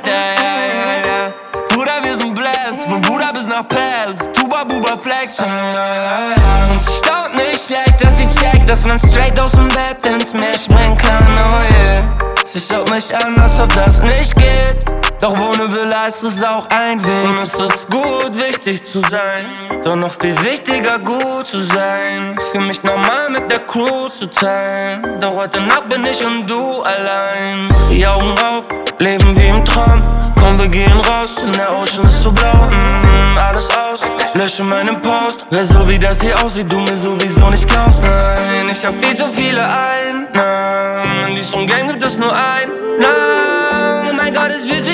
yeah. Bruder, wir sind blessed, von Buda bis nach Pest, Tuba, Buba, Flex, Und sie staunt nicht schlecht, dass sie checkt, dass man straight aus dem Bett ins Meer springen kann, oh yeah. Sie schaut mich an, als ob das nicht geht, doch ohne Villa ist es auch ein Weg. Und es ist gut, wichtig zu sein, doch noch viel wichtiger, gut zu sein. Für mich normal mit der Crew zu teilen, doch heute Nacht bin ich und du allein. Die Augen auf, leben wie im Traum. Komm, wir gehen raus, denn der Ocean ist so blau. Alles aus, lösche meinen Post. Wer so wie das hier aussieht, du mir sowieso nicht glaubst. Nein, ich hab viel zu viele Einnahmen. In diesem Game gibt es nur ein Namen. Oh mein Gott, es fühlt sich